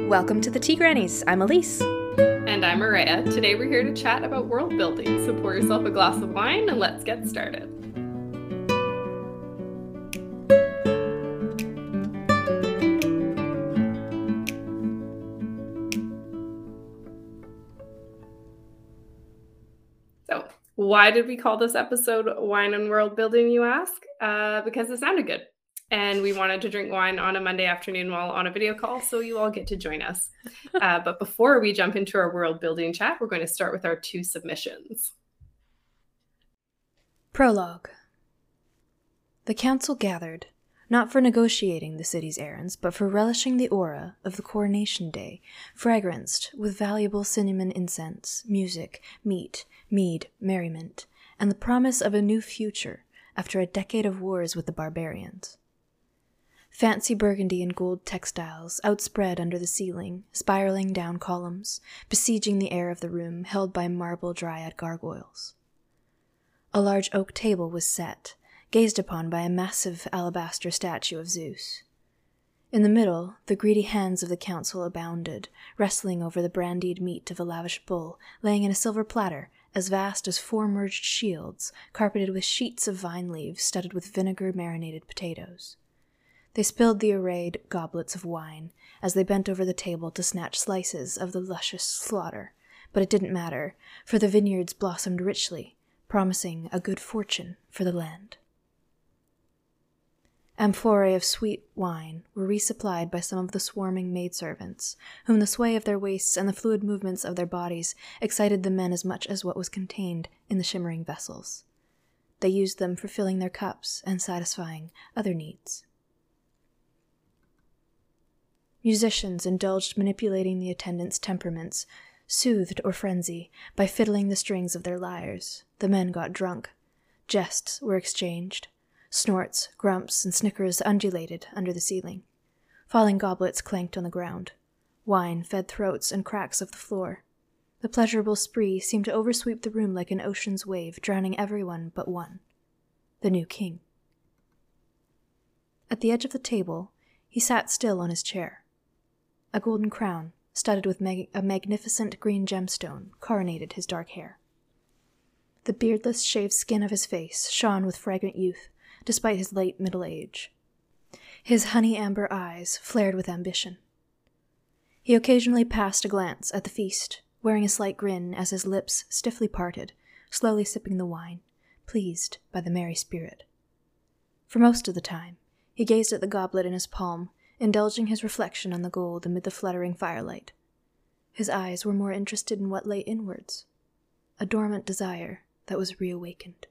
Welcome to the Tea Grannies. I'm Elise. And I'm Maria. Today we're here to chat about world building. So pour yourself a glass of wine and let's get started. So why did we call this episode Wine and World Building, you ask? Because it sounded good. And we wanted to drink wine on a Monday afternoon while on a video call, so you all get to join us. But before we jump into our world building chat, we're going to start with our 2 submissions. Prologue. The council gathered, not for negotiating the city's errands, but for relishing the aura of the coronation day, fragranced with valuable cinnamon incense, music, meat, mead, merriment, and the promise of a new future after a decade of wars with the barbarians. Fancy burgundy and gold textiles outspread under the ceiling, spiraling down columns, besieging the air of the room held by marble dryad gargoyles. A large oak table was set, gazed upon by a massive alabaster statue of Zeus. In the middle, the greedy hands of the council abounded, wrestling over the brandied meat of a lavish bull, laying in a silver platter as vast as 4 merged shields, carpeted with sheets of vine leaves studded with vinegar-marinated potatoes. They spilled the arrayed goblets of wine as they bent over the table to snatch slices of the luscious slaughter, but it didn't matter, for the vineyards blossomed richly, promising a good fortune for the land. Amphorae of sweet wine were resupplied by some of the swarming maidservants, whom the sway of their waists and the fluid movements of their bodies excited the men as much as what was contained in the shimmering vessels. They used them for filling their cups and satisfying other needs. Musicians indulged manipulating the attendants' temperaments, soothed or frenzy, by fiddling the strings of their lyres. The men got drunk. Jests were exchanged. Snorts, grumps, and snickers undulated under the ceiling. Falling goblets clanked on the ground. Wine fed throats and cracks of the floor. The pleasurable spree seemed to oversweep the room like an ocean's wave, drowning everyone but one, the new king. At the edge of the table, he sat still on his chair. A golden crown, studded with a magnificent green gemstone, coronated his dark hair. The beardless, shaved skin of his face shone with fragrant youth, despite his late middle age. His honey-amber eyes flared with ambition. He occasionally passed a glance at the feast, wearing a slight grin as his lips stiffly parted, slowly sipping the wine, pleased by the merry spirit. For most of the time, he gazed at the goblet in his palm, indulging his reflection on the gold amid the fluttering firelight. His eyes were more interested in what lay inwards, a dormant desire that was reawakened.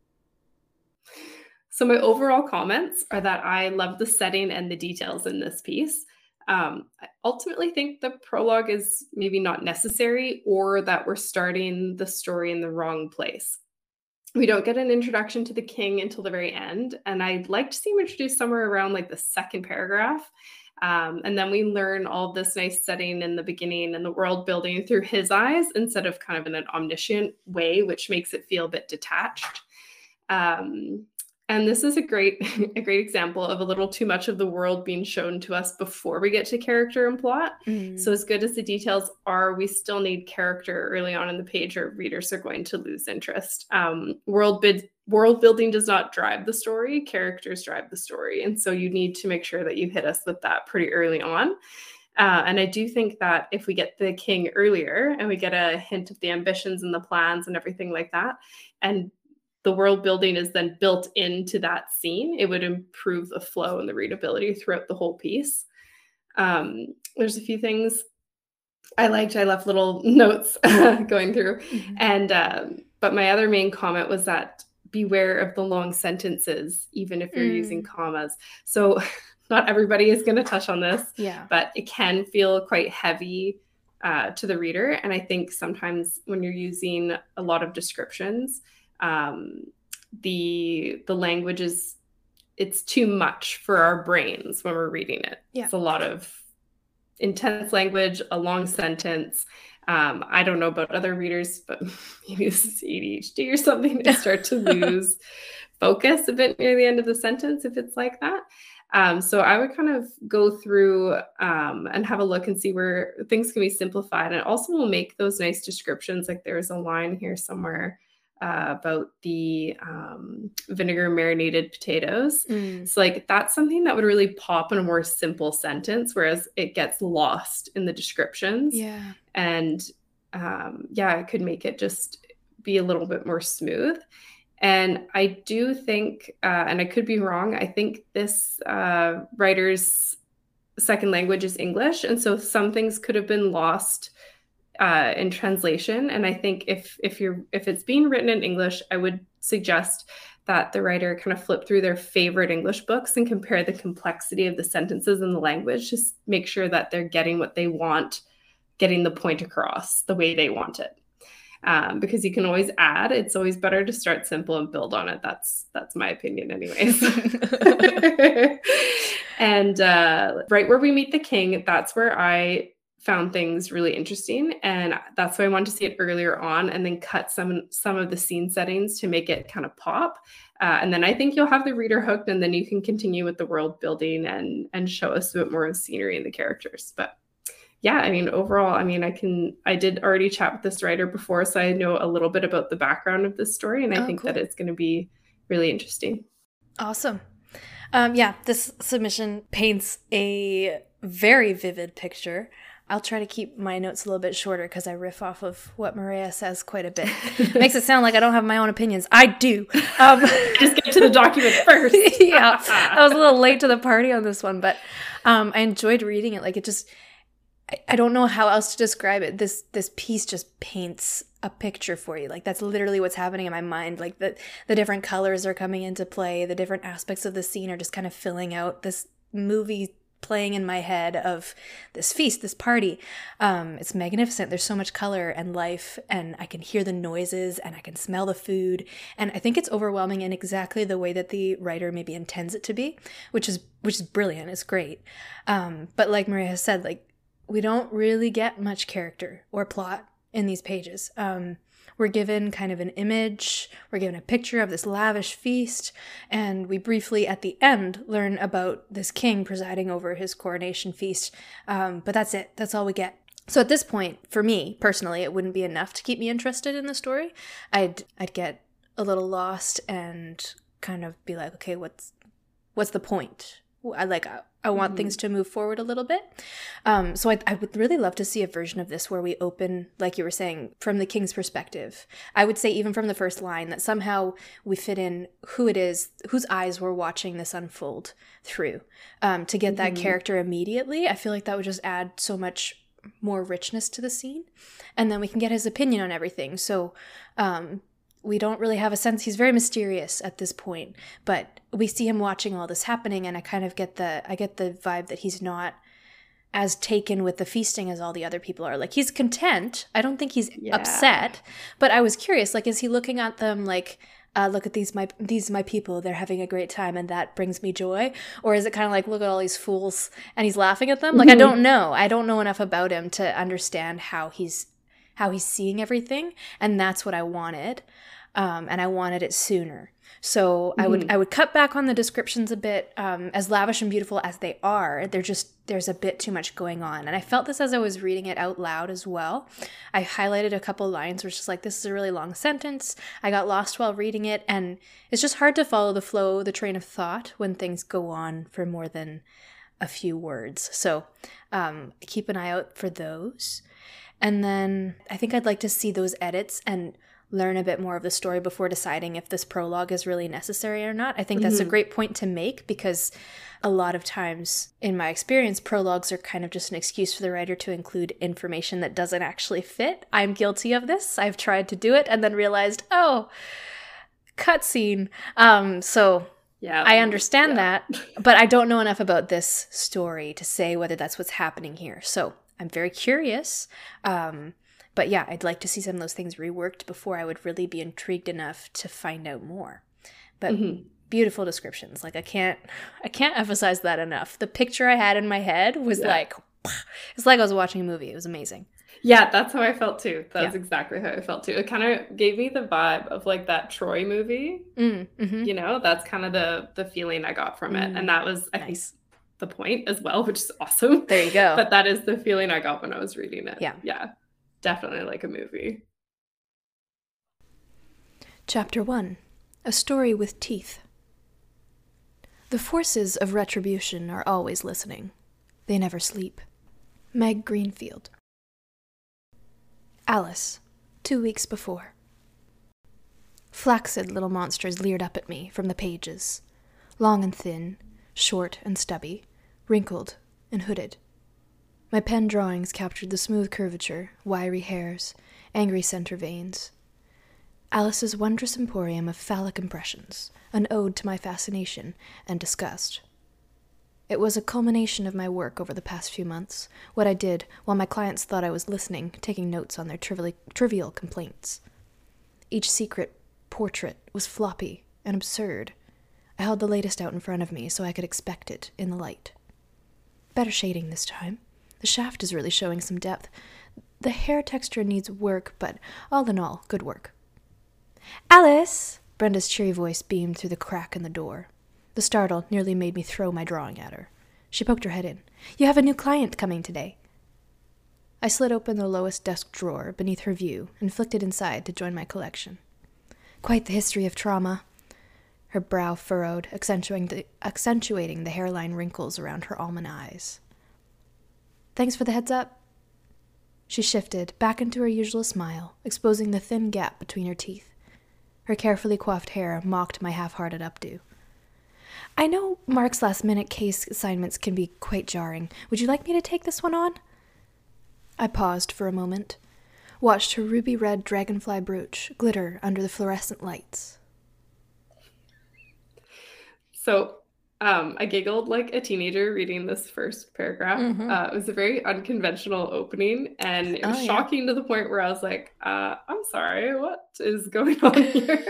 So my overall comments are that I love the setting and the details in this piece. I ultimately think the prologue is maybe not necessary, or that we're starting the story in the wrong place. We don't get an introduction to the king until the very end, and I'd like to see him introduced somewhere around like the 2nd paragraph. And then we learn all this nice setting in the beginning and the world building through his eyes instead of kind of in an omniscient way, which makes it feel a bit detached. And this is a great example of a little too much of the world being shown to us before we get to character and plot. So as good as the details are, we still need character early on in the page or readers are going to lose interest. World building does not drive the story, characters drive the story. And so you need to make sure that you hit us with that pretty early on. And I do think that if we get the king earlier and we get a hint of the ambitions and the plans and everything like that, and the world building is then built into that scene, it would improve the flow and the readability throughout the whole piece. There's a few things I liked. I left little notes going through. But my other main comment was that beware of the long sentences, even if you're using commas. So not everybody is going to touch on this, but it can feel quite heavy to the reader. And I think sometimes when you're using a lot of descriptions, the language it's too much for our brains when we're reading it. It's a lot of intense language, a long sentence, I don't know about other readers, but maybe this is ADHD or something, to start to lose focus a bit near the end of the sentence if it's like that. So I would kind of go through and have a look and see where things can be simplified. And also will make those nice descriptions. Like there's a line here somewhere about the vinegar marinated potatoes. So like that's something that would really pop in a more simple sentence, whereas it gets lost in the descriptions. Yeah. And it could make it just be a little bit more smooth. And I do think, and I could be wrong, I think this writer's second language is English. And so some things could have been lost in translation. And I think if it's being written in English, I would suggest that the writer kind of flip through their favorite English books and compare the complexity of the sentences and the language, just make sure that they're getting what they want, getting the point across the way they want it. Because you can always add. It's always better to start simple and build on it. That's my opinion anyways. And right where we meet the king, that's where I found things really interesting. And that's why I wanted to see it earlier on and then cut some of the scene settings to make it kind of pop. And then I think you'll have the reader hooked, and then you can continue with the world building and show us a bit more of the scenery and the characters. But yeah, I mean, overall, I mean, I did already chat with this writer before, so I know a little bit about the background of this story, and I think that it's going to be really interesting. Awesome. This submission paints a very vivid picture. I'll try to keep my notes a little bit shorter because I riff off of what Maria says quite a bit. Makes it sound like I don't have my own opinions. I do. Just get to the document first. Yeah, I was a little late to the party on this one, but I enjoyed reading it. Like it just... I don't know how else to describe it. This piece just paints a picture for you. Like that's literally what's happening in my mind. Like the different colors are coming into play. The different aspects of the scene are just kind of filling out this movie playing in my head of this feast, this party. It's magnificent. There's so much color and life, and I can hear the noises and I can smell the food. And I think it's overwhelming in exactly the way that the writer maybe intends it to be, which is brilliant. It's great. But like Maria has said, like, we don't really get much character or plot in these pages. We're given kind of an image, we're given a picture of this lavish feast, and we briefly at the end learn about this king presiding over his coronation feast. But that's it. That's all we get. So at this point, for me personally, it wouldn't be enough to keep me interested in the story. I'd get a little lost and kind of be like, okay, what's the point? I want things to move forward a little bit. So I would really love to see a version of this where we open, like you were saying, from the king's perspective. I would say even from the first line that somehow we fit in who it is, whose eyes we're watching this unfold through. To get that character immediately, I feel like that would just add so much more richness to the scene. And then we can get his opinion on everything. So we don't really have a sense. He's very mysterious at this point, but we see him watching all this happening, and I kind of get the vibe that he's not as taken with the feasting as all the other people are. Like, he's content. I don't think he's upset, but I was curious, like, is he looking at them like, look at these my people, they're having a great time and that brings me joy? Or is it kind of like, look at all these fools and he's laughing at them? Like, I don't know enough about him to understand how he's seeing everything, and that's what I wanted. And I wanted it sooner. So I would cut back on the descriptions a bit. As lavish and beautiful as they are, there's a bit too much going on. And I felt this as I was reading it out loud as well. I highlighted a couple lines where it's just like, this is a really long sentence. I got lost while reading it, and it's just hard to follow the flow, the train of thought when things go on for more than a few words. So keep an eye out for those. And then I think I'd like to see those edits and learn a bit more of the story before deciding if this prologue is really necessary or not. I think that's a great point to make, because a lot of times, in my experience, prologues are kind of just an excuse for the writer to include information that doesn't actually fit. I'm guilty of this. I've tried to do it and then realized, oh, cutscene. So yeah, I understand that, but I don't know enough about this story to say whether that's what's happening here. So I'm very curious. But yeah, I'd like to see some of those things reworked before I would really be intrigued enough to find out more. But beautiful descriptions. Like, I can't emphasize that enough. The picture I had in my head was like, it's like I was watching a movie. It was amazing. Yeah, that's how I felt too. That's exactly how I felt too. It kind of gave me the vibe of like that Troy movie. You know, that's kind of the feeling I got from it. And that was, I think, the point as well, which is awesome. There you go. But that is the feeling I got when I was reading it. Yeah. Yeah. Definitely like a movie. Chapter 1. A Story with Teeth. The forces of retribution are always listening. They never sleep. Meg Greenfield. Alice, 2 weeks before. Flaccid little monsters leered up at me from the pages, long and thin, short and stubby, wrinkled and hooded. My pen drawings captured the smooth curvature, wiry hairs, angry center veins. Alice's wondrous emporium of phallic impressions, an ode to my fascination and disgust. It was a culmination of my work over the past few months, what I did while my clients thought I was listening, taking notes on their trivial complaints. Each secret portrait was floppy and absurd. I held the latest out in front of me so I could inspect it in the light. Better shading this time. The shaft is really showing some depth. The hair texture needs work, but all in all, good work. Alice! Brenda's cheery voice beamed through the crack in the door. The startle nearly made me throw my drawing at her. She poked her head in. You have a new client coming today. I slid open the lowest desk drawer beneath her view and flicked it inside to join my collection. Quite the history of trauma. Her brow furrowed, accentuating the hairline wrinkles around her almond eyes. Thanks for the heads up. She shifted back into her usual smile, exposing the thin gap between her teeth. Her carefully coiffed hair mocked my half-hearted updo. I know Mark's last-minute case assignments can be quite jarring. Would you like me to take this one on? I paused for a moment, watched her ruby-red dragonfly brooch glitter under the fluorescent lights. So, I giggled like a teenager reading this first paragraph. It was a very unconventional opening, and it was shocking to the point where I was like, I'm sorry, what is going on here?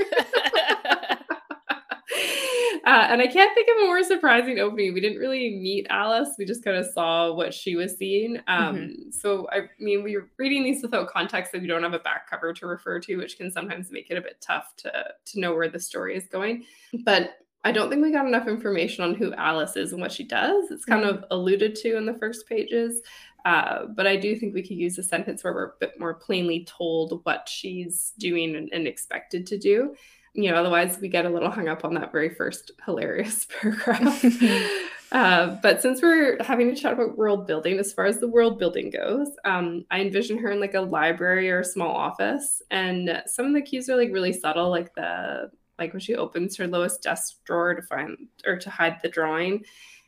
And I can't think of a more surprising opening. We didn't really meet Alice. We just kind of saw what she was seeing. So, I mean, we were reading these without context, so we don't have a back cover to refer to, which can sometimes make it a bit tough to know where the story is going. But I don't think we got enough information on who Alice is and what she does. It's kind of alluded to in the first pages. But I do think we could use a sentence where we're a bit more plainly told what she's doing and expected to do. You know, otherwise we get a little hung up on that very first hilarious paragraph. But since we're having to chat about world building, as far as the world building goes, I envision her in like a library or a small office. And some of the cues are like really subtle, like when she opens her lowest desk drawer to hide the drawing.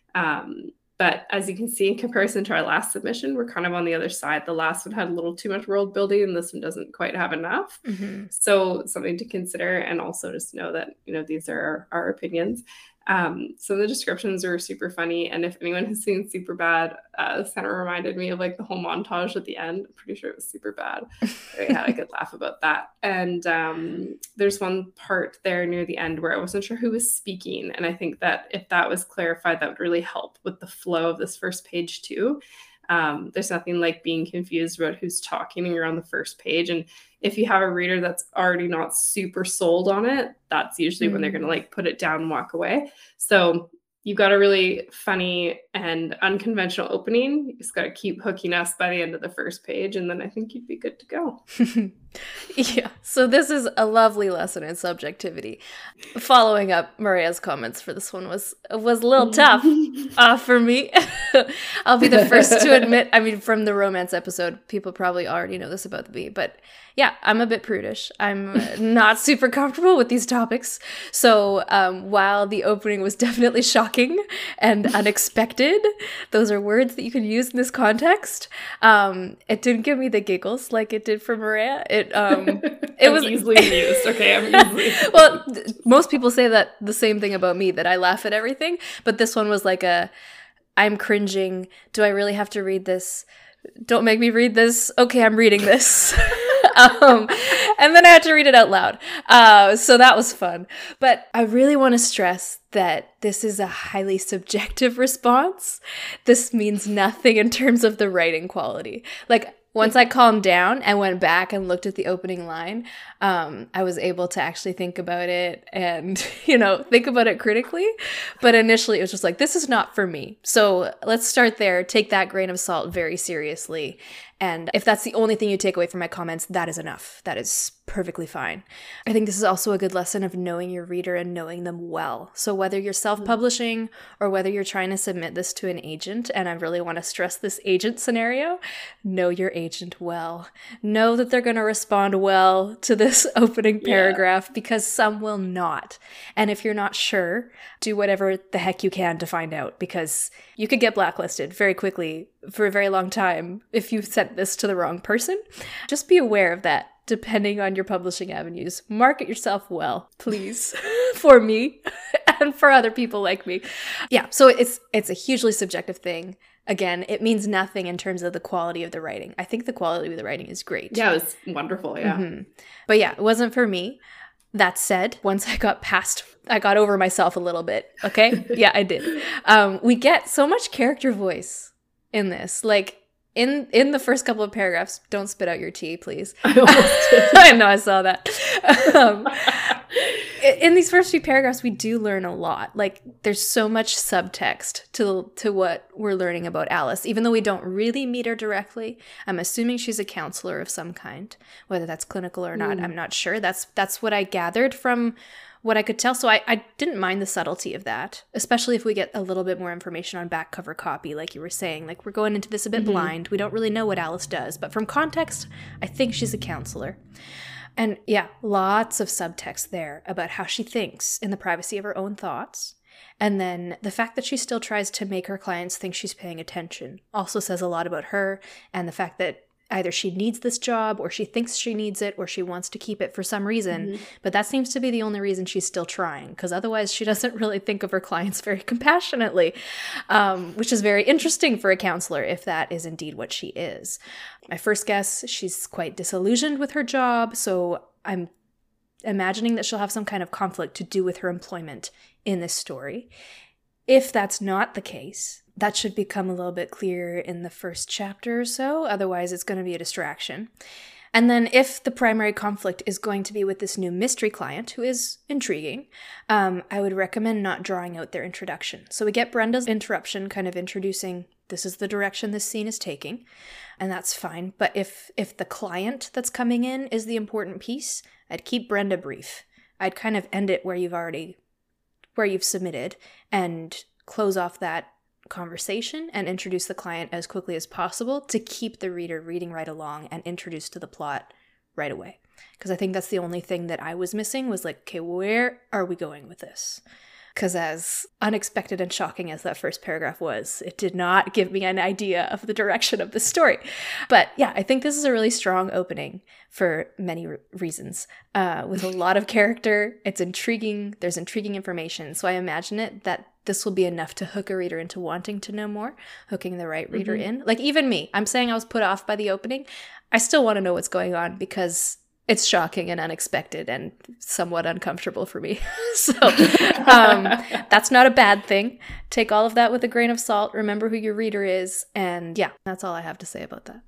But as you can see, in comparison to our last submission, we're kind of on the other side. The last one had a little too much world building, and this one doesn't quite have enough. So something to consider, and also just know that, you know, these are our opinions. So the descriptions are super funny. And if anyone has seen Superbad, this kind of reminded me of like the whole montage at the end. I'm pretty sure it was Superbad. I had a good laugh about that. And there's one part there near the end where I wasn't sure who was speaking. And I think that if that was clarified, that would really help with the flow of this first page too. There's nothing like being confused about who's talking and you're on the first page. And if you have a reader that's already not super sold on it, that's usually when they're going to like put it down and walk away. So you've got a really funny and unconventional opening. You just got to keep hooking us by the end of the first page, and then I think you'd be good to go. Yeah, so this is a lovely lesson in subjectivity. Following up Maria's comments for this one was a little tough for me. I'll be the first to admit, I mean, from the romance episode, people probably already know this about me, but yeah, I'm a bit prudish. I'm not super comfortable with these topics. So while the opening was definitely shocking and unexpected, those are words that you can use in this context, it didn't give me the giggles like it did for Maria. It was easily amused. Okay, I'm easily well, most people say that the same thing about me, that I laugh at everything, but this one was like I'm cringing. Do I really have to read this? Don't make me read this. Okay, I'm reading this. And then I had to read it out loud. So that was fun. But I really want to stress that this is a highly subjective response. This means nothing in terms of the writing quality. Like, Once I calmed down and went back and looked at the opening line, I was able to actually think about it and, think about it critically. But initially it was just like, this is not for me. So let's start there. Take that grain of salt very seriously. And if that's the only thing you take away from my comments, that is enough. That is perfectly fine. I think this is also a good lesson of knowing your reader and knowing them well. So whether you're self-publishing or whether you're trying to submit this to an agent, and I really want to stress this agent scenario, know your agent well. Know that they're going to respond well to this opening paragraph, because some will not. And if you're not sure, do whatever the heck you can to find out, because you could get blacklisted very quickly for a very long time if you sent this to the wrong person. Just be aware of that, depending on your publishing avenues. Market yourself well, please, for me and for other people like me. Yeah, so it's a hugely subjective thing. Again, it means nothing in terms of the quality of the writing. I think the quality of the writing is great. Yeah, it was wonderful, yeah. Mm-hmm. But yeah, it wasn't for me. That said, once I got over myself a little bit, okay? Yeah, I did. We get so much character voice in this. Like, in the first couple of paragraphs, don't spit out your tea, please. I almost did. I know, I saw that. In these first few paragraphs, we do learn a lot. Like, there's so much subtext to what we're learning about Alice. Even though we don't really meet her directly, I'm assuming she's a counselor of some kind. Whether that's clinical or not, I'm not sure. That's what I gathered from what I could tell. So I didn't mind the subtlety of that, especially if we get a little bit more information on back cover copy, like you were saying. Like, we're going into this a bit blind. We don't really know what Alice does, but from context, I think she's a counselor. And yeah, lots of subtext there about how she thinks in the privacy of her own thoughts. And then the fact that she still tries to make her clients think she's paying attention also says a lot about her, and the fact that either she needs this job, or she thinks she needs it, or she wants to keep it for some reason. But that seems to be the only reason she's still trying, because otherwise she doesn't really think of her clients very compassionately, which is very interesting for a counselor if that is indeed what she is. My first guess, she's quite disillusioned with her job, so I'm imagining that she'll have some kind of conflict to do with her employment in this story. If that's not the case, that should become a little bit clearer in the first chapter or so. Otherwise, it's going to be a distraction. And then if the primary conflict is going to be with this new mystery client, who is intriguing, I would recommend not drawing out their introduction. So we get Brenda's interruption, kind of introducing, this is the direction this scene is taking, and that's fine. But if the client that's coming in is the important piece, I'd keep Brenda brief. I'd kind of end it where you've submitted, and close off that conversation and introduce the client as quickly as possible to keep the reader reading right along and introduced to the plot right away. Because I think that's the only thing that I was missing, was like, okay, where are we going with this? Because as unexpected and shocking as that first paragraph was, it did not give me an idea of the direction of the story. But yeah, I think this is a really strong opening for many reasons. With a lot of character, it's intriguing, there's intriguing information. So I imagine that this will be enough to hook a reader into wanting to know more, hooking the right reader in. Like, even me, I'm saying I was put off by the opening. I still want to know what's going on, because it's shocking and unexpected and somewhat uncomfortable for me. So that's not a bad thing. Take all of that with a grain of salt. Remember who your reader is. And yeah, that's all I have to say about that.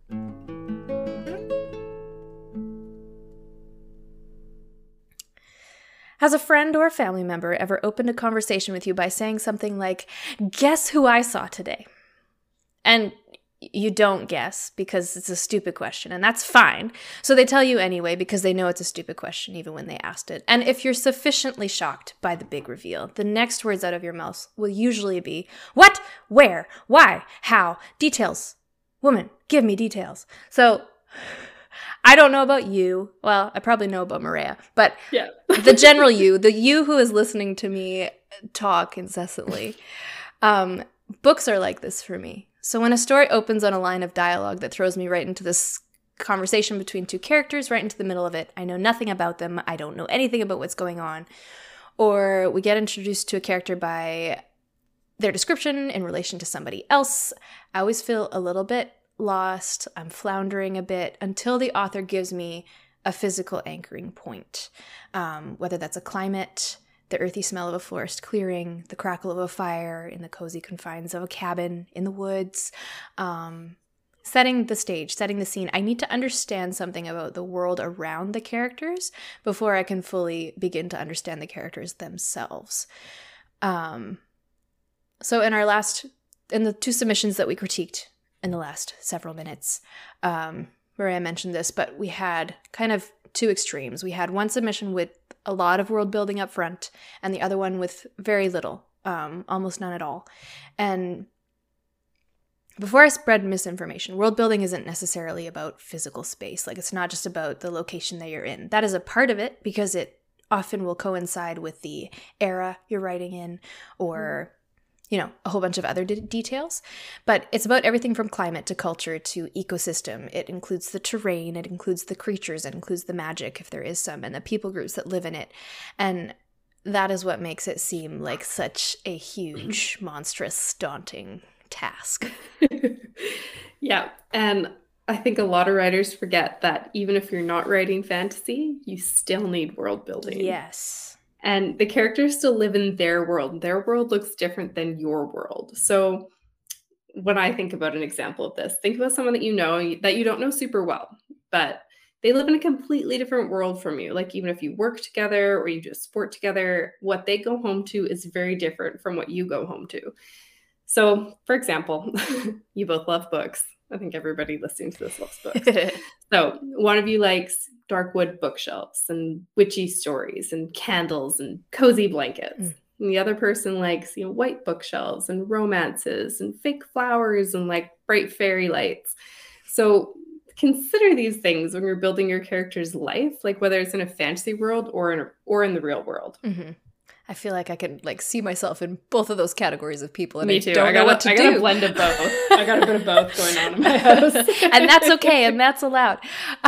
Has a friend or a family member ever opened a conversation with you by saying something like, guess who I saw today? And you don't guess because it's a stupid question, and that's fine. So they tell you anyway because they know it's a stupid question even when they asked it. And if you're sufficiently shocked by the big reveal, the next words out of your mouth will usually be, what? Where? Why? How? Details. Woman, give me details. So I don't know about you. Well, I probably know about Maria, but yeah. The general you, the you who is listening to me talk incessantly, books are like this for me. So when a story opens on a line of dialogue that throws me right into this conversation between two characters, right into the middle of it, I know nothing about them, I don't know anything about what's going on, or we get introduced to a character by their description in relation to somebody else, I always feel a little bit lost, I'm floundering a bit, until the author gives me a physical anchoring point, whether that's a climate, the earthy smell of a forest clearing, the crackle of a fire in the cozy confines of a cabin in the woods, setting the stage, setting the scene, I need to understand something about the world around the characters before I can fully begin to understand the characters themselves. So in the 2 submissions that we critiqued in the last several minutes, Maria mentioned this, but we had kind of 2 extremes. We had one submission with a lot of world building up front, and the other one with very little, almost none at all. And before I spread misinformation, world building isn't necessarily about physical space. Like, it's not just about the location that you're in. That is a part of it because it often will coincide with the era you're writing in, or a whole bunch of other details. But it's about everything from climate to culture to ecosystem. It includes the terrain, it includes the creatures, it includes the magic, if there is some, and the people groups that live in it. And that is what makes it seem like such a huge, monstrous, daunting task. Yeah. And I think a lot of writers forget that even if you're not writing fantasy, you still need world building. Yes. And the characters still live in their world. Their world looks different than your world. So when I think about an example of this, think about someone that you don't know super well, but they live in a completely different world from you. Like, even if you work together or you do a sport together, what they go home to is very different from what you go home to. So, for example, you both love books. I think everybody listening to this loves books. So one of you likes dark wood bookshelves and witchy stories and candles and cozy blankets. And the other person likes, white bookshelves and romances and fake flowers and like bright fairy lights. So consider these things when you're building your character's life, like whether it's in a fantasy world or in the real world. Mm-hmm. I feel like I can like see myself in both of those categories of people, and Me too. I don't know what to do. I got a blend of both. I got a bit of both going on in my house. And that's okay, and that's allowed.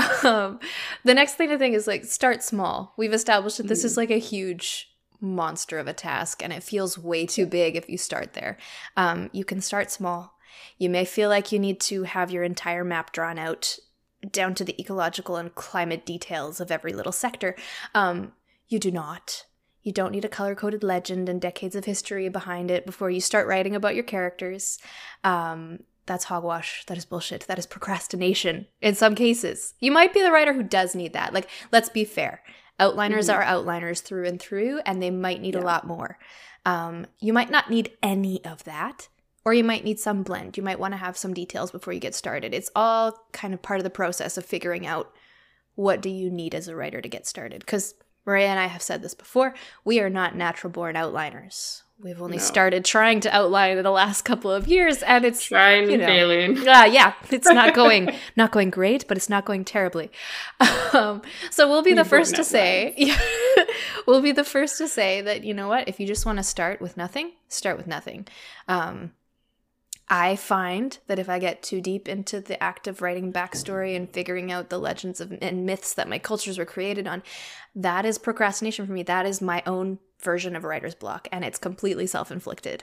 The next thing to think is like start small. We've established that this is like a huge monster of a task, and it feels way too big if you start there. You can start small. You may feel like you need to have your entire map drawn out down to the ecological and climate details of every little sector. You do not. You don't need a color-coded legend and decades of history behind it before you start writing about your characters. That's hogwash. That is bullshit. That is procrastination in some cases. You might be the writer who does need that. Like, let's be fair. Outliners are outliners through and through, and they might need a lot more. You might not need any of that, or you might need some blend. You might want to have some details before you get started. It's all kind of part of the process of figuring out what do you need as a writer to get started. Because Maria and I have said this before, we are not natural-born outliners. We've only started trying to outline in the last couple of years, and it's trying and failing. Yeah, it's not going great, but it's not going terribly. So we'll be the first to say, we'll be the first to say that, you know what, if you just want to start with nothing, start with nothing. I find that if I get too deep into the act of writing backstory and figuring out the legends and myths that my cultures were created on, that is procrastination for me. That is my own version of writer's block, and it's completely self-inflicted.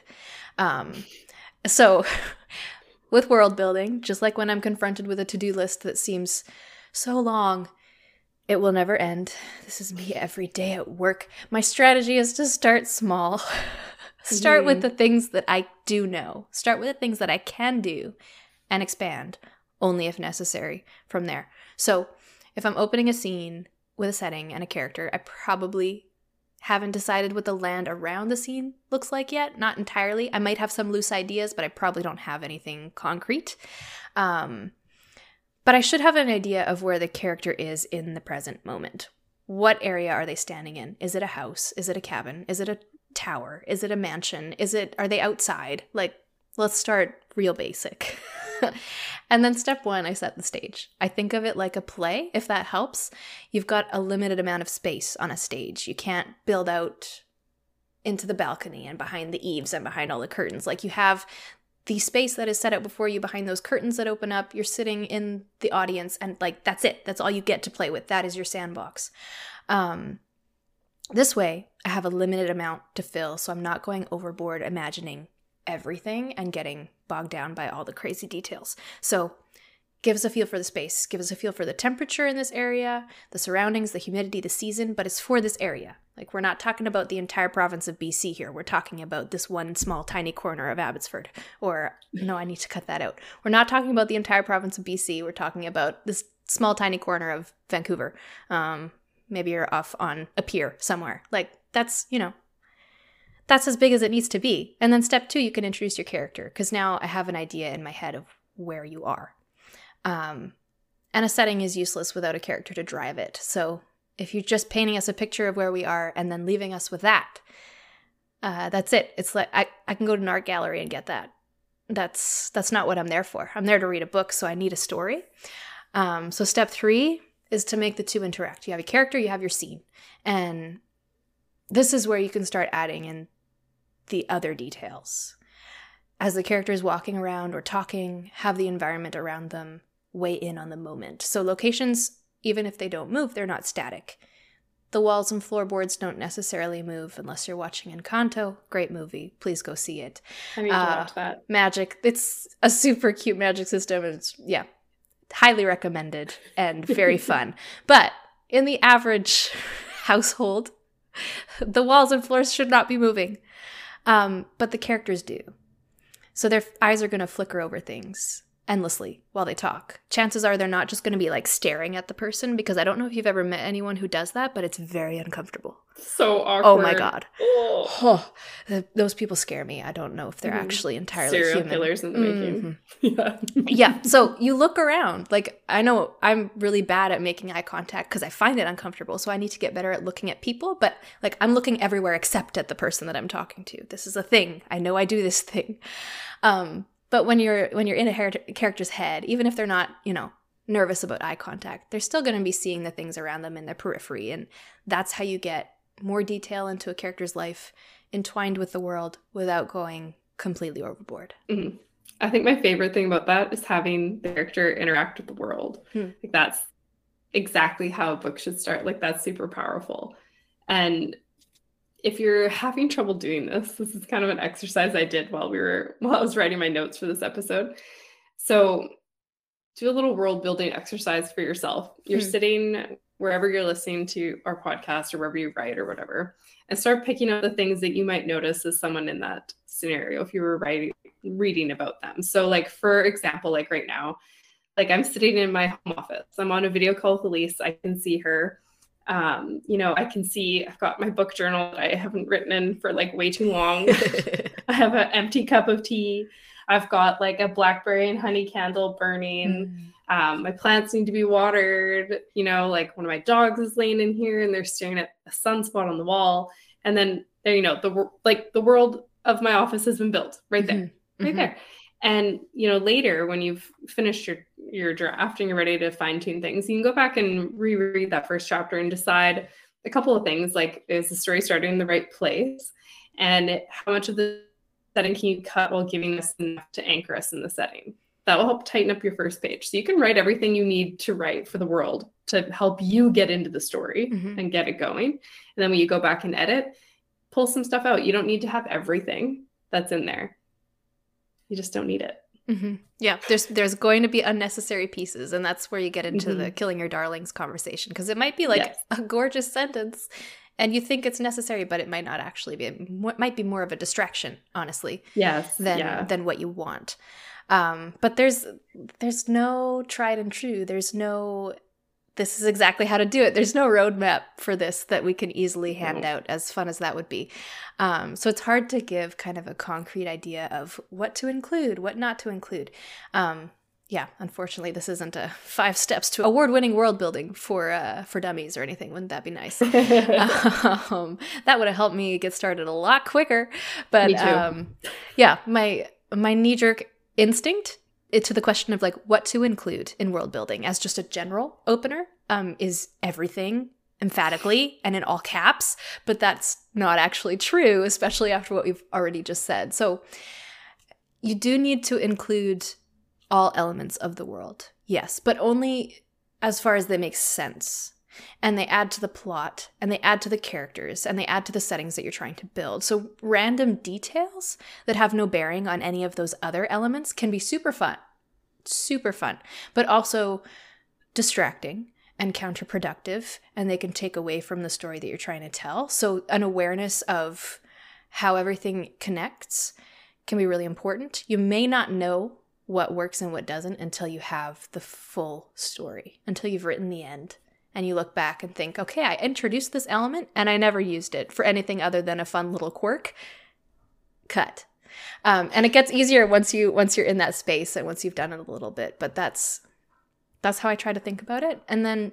So with world building, just like when I'm confronted with a to-do list that seems so long, it will never end. This is me every day at work. My strategy is to start small. Start with the things that I do know. Start with the things that I can do and expand only if necessary from there. So if I'm opening a scene with a setting and a character, I probably haven't decided what the land around the scene looks like yet. Not entirely. I might have some loose ideas, but I probably don't have anything concrete. But I should have an idea of where the character is in the present moment. What area are they standing in? Is it a house? Is it a cabin? Is it a tower? Is it a mansion? Are they outside? Like, let's start real basic. And then step 1, I set the stage. I think of it like a play, if that helps. You've got a limited amount of space on a stage. You can't build out into the balcony and behind the eaves and behind all the curtains. Like, you have the space that is set out before you behind those curtains that open up. You're sitting in the audience, and like, that's it. That's all you get to play with. That is your sandbox. This way, I have a limited amount to fill, so I'm not going overboard imagining everything and getting bogged down by all the crazy details. So give us a feel for the space, give us a feel for the temperature in this area, the surroundings, the humidity, the season, but it's for this area. Like, we're not talking about the entire province of BC here. We're talking about this one small, tiny corner of Abbotsford. Or, no, I need to cut that out. We're not talking about the entire province of BC. We're talking about this small, tiny corner of Vancouver. Maybe you're off on a pier somewhere. Like, that's, that's as big as it needs to be. And then step 2, you can introduce your character, because now I have an idea in my head of where you are. And a setting is useless without a character to drive it. So if you're just painting us a picture of where we are and then leaving us with that, that's it. It's like I can go to an art gallery and get that. That's not what I'm there for. I'm there to read a book, so I need a story. So step 3 is to make the two interact. You have a character, you have your scene. And this is where you can start adding in the other details. As the character is walking around or talking, have the environment around them weigh in on the moment. So locations, even if they don't move, they're not static. The walls and floorboards don't necessarily move unless you're watching Encanto. Great movie. Please go see it. I need to watch that. Magic. It's a super cute magic system. And it's, highly recommended and very fun. But in the average household, the walls and floors should not be moving. But the characters do. So their eyes are going to flicker over things endlessly while they talk. Chances are they're not just going to be like staring at the person, because I don't know if you've ever met anyone who does that, but it's very uncomfortable. So awkward. Oh my God. Oh, those people scare me. I don't know if they're actually entirely serial human. killers in the making. Yeah. So you look around. Like, I know I'm really bad at making eye contact because I find it uncomfortable. So I need to get better at looking at people. But like, I'm looking everywhere except at the person that I'm talking to. This is a thing. I know I do this thing. But when you're in a character's head, even if they're not, nervous about eye contact, they're still going to be seeing the things around them in their periphery. And that's how you get more detail into a character's life, entwined with the world without going completely overboard. Mm-hmm. I think my favorite thing about that is having the character interact with the world. Like, that's exactly how a book should start. Like, that's super powerful. And if you're having trouble doing this is kind of an exercise I did while I was writing my notes for this episode. So do a little world building exercise for yourself. You're sitting wherever you're listening to our podcast or wherever you write or whatever, and start picking up the things that you might notice as someone in that scenario if you were reading about them. So like, for example, like right now, like I'm sitting in my home office. I'm on a video call with Elise. I can see her. I can see I've got my book journal that I haven't written in for like way too long. I have an empty cup of tea. I've got like a blackberry and honey candle burning. My plants need to be watered. Like one of my dogs is laying in here and they're staring at a sunspot on the wall. And then, the world of my office has been built right there, there. And, later when you've finished your draft and you're ready to fine tune things, you can go back and reread that first chapter and decide a couple of things, like, is the story starting in the right place? And how much of the setting can you cut while giving us enough to anchor us in the setting? That will help tighten up your first page. So you can write everything you need to write for the world to help you get into the story and get it going. And then when you go back and edit, pull some stuff out. You don't need to have everything that's in there. You just don't need it. Yeah, there's going to be unnecessary pieces, and that's where you get into the killing your darlings conversation, because it might be like a gorgeous sentence and you think it's necessary, but it might not actually be. It might be more of a distraction, honestly, than what you want. But there's no tried and true. There's no, this is exactly how to do it. There's no roadmap for this that we can easily hand out, as fun as that would be. So it's hard to give kind of a concrete idea of what to include, what not to include. Unfortunately, this isn't a 5 steps to award-winning world building for dummies or anything. Wouldn't that be nice? That would have helped me get started a lot quicker. But me too. My knee-jerk instinct to the question of like what to include in world building as just a general opener is everything, emphatically and in all caps, but that's not actually true, especially after what we've already just said. So you do need to include all elements of the world, yes, but only as far as they make sense. And they add to the plot, and they add to the characters, and they add to the settings that you're trying to build. So random details that have no bearing on any of those other elements can be super fun super fun, but also distracting and counterproductive, and they can take away from the story that you're trying to tell. So an awareness of how everything connects can be really important. You may not know what works and what doesn't until you have the full story, until you've written the end and you look back and think, okay, I introduced this element and I never used it for anything other than a fun little quirk. Cut. And it gets easier once you're in that space and once you've done it a little bit. But that's how I try to think about it. And then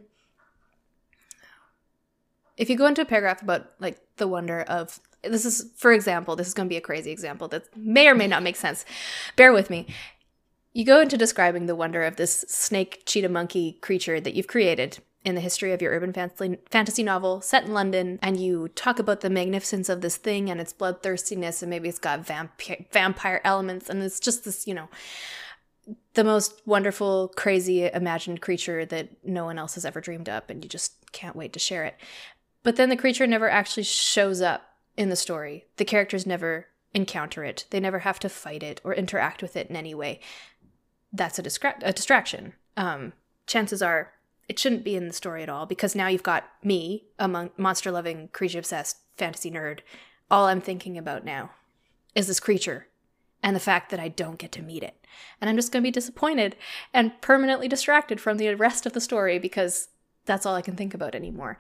if you go into a paragraph about like the wonder of, this is, for example, this is going to be a crazy example that may or may not make sense. Bear with me. You go into describing the wonder of this snake, cheetah, monkey creature that you've created in the history of your urban fantasy novel set in London, and you talk about the magnificence of this thing and its bloodthirstiness, and maybe it's got vampire elements, and it's just this, the most wonderful, crazy, imagined creature that no one else has ever dreamed up, and you just can't wait to share it. But then the creature never actually shows up in the story. The characters never encounter it. They never have to fight it or interact with it in any way. That's a distraction. Chances are it shouldn't be in the story at all, because now you've got me, a monster-loving, creature-obsessed fantasy nerd. All I'm thinking about now is this creature and the fact that I don't get to meet it. And I'm just going to be disappointed and permanently distracted from the rest of the story because that's all I can think about anymore.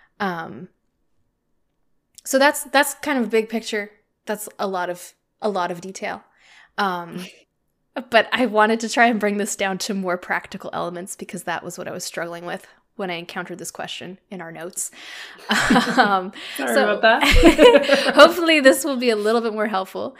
So that's kind of a big picture. That's a lot of detail. But I wanted to try and bring this down to more practical elements because that was what I was struggling with when I encountered this question in our notes. Sorry about that. Hopefully this will be a little bit more helpful.